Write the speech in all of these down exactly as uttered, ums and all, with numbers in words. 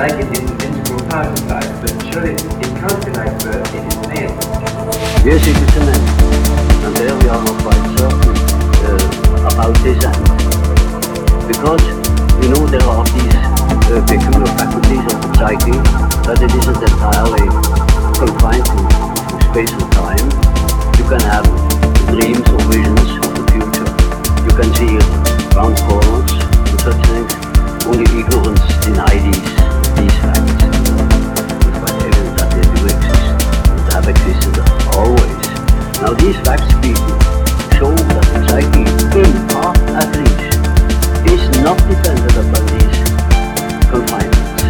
like it is an integral part of life, but surely it can't be like birth, it is an end. Yes, it is an end. And there we are not quite certain uh, about this end. Because, you know, there are these uh, peculiar faculties of the psyche that it isn't entirely confined to, to space and time. You can have dreams or visions of the future. You can see round corners and such things. Only ignorance deny these, these facts. It's quite evident that they do exist and have existed always. Now these facts people show that the psyche, in part at least, is not dependent upon these confinements.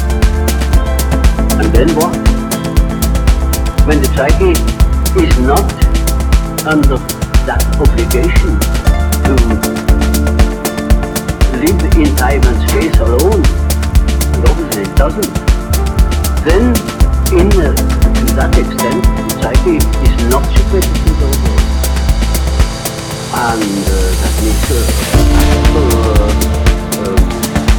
And then what? When the psyche is not under that obligation to live in time and space alone, and obviously it doesn't, then in uh, to that extent the psyche is not submitted to those laws. And uh, that means uh, uh, uh,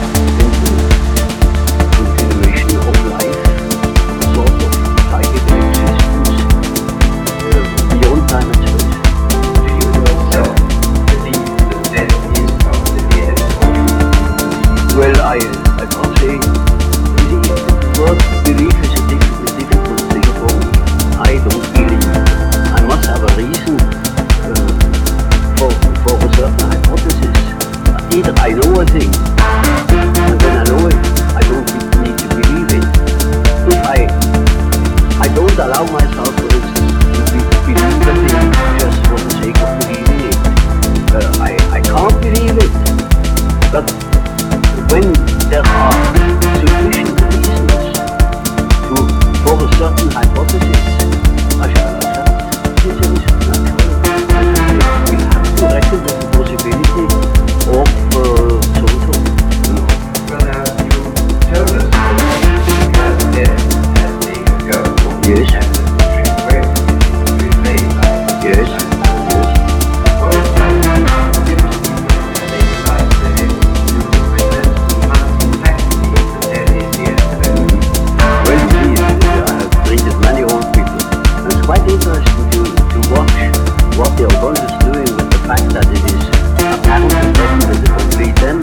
continuation of life, a sort of psychic existence uh, beyond time and space. Do you yourself believe that death is after the end? Well, I, I can't say. You see, the word belief is a difficult, difficult thing for me. I don't believe. I must have a reason uh, for, for a certain hypothesis. Either I know a thing, and when I know it, I don't need to believe it. If I, I don't allow myself, for instance, to be, believe a thing just for the sake of believing it. Uh, I, I can't believe it. But when there are sufficient reasons to, for a certain hypothesis, I shall accept this is natural. We have to reckon with the possibility of uh, total, you know. Well, now, you told us that death has been a go. Yes. And the trick way to replace life. Yes. Yes. What is that? Different people make life that it represents the multi-faculty that death is the end of it. Well, indeed, I have treated many old people. And it's quite interesting to, to watch what the unconscious is doing with the fact that it is apparently present with the complete end.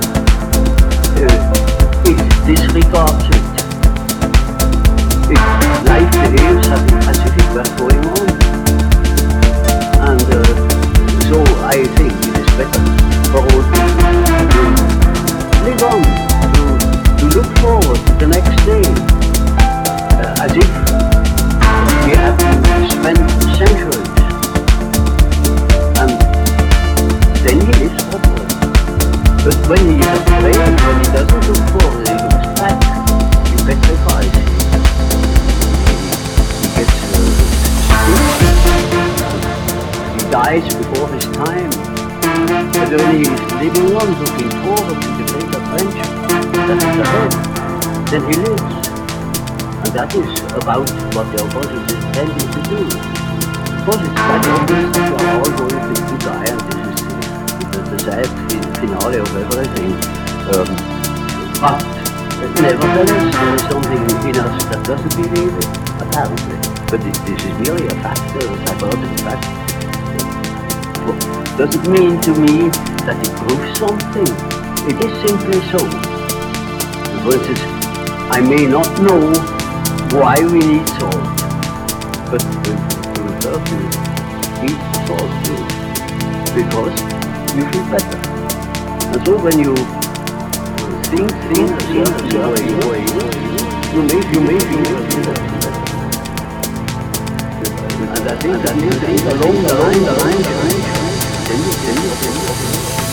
Uh, it disregards it. It life behaves as, as if it were going on. And uh, so I think it is better for old people to live on, to, to look forward to the next day, uh, as if we have to spend centuries. And then he lives properly. But when he is afraid, when he doesn't look forward, he looks back, he petrifies, he, he gets uh, sick, he dies before his time. But when he is living on, looking forward to the great adventure that is ahead, then he lives. And that is about what the unconscious is tending to do. Because it's quite obvious that we are all going to, to die, and this is the, the sad finale of everything. Um, but nevertheless, there is something in us that doesn't believe it, apparently. But it, this is merely a fact, a psychological fact. It doesn't mean to me that it proves something. It is simply so. For instance, I may not know why we need salt, but we will certainly eat salt too, because you feel better. And so when you think, think, think, think, way, you may, you may feel better. And I think that is along the line, the line, the line, then you, then you, then you,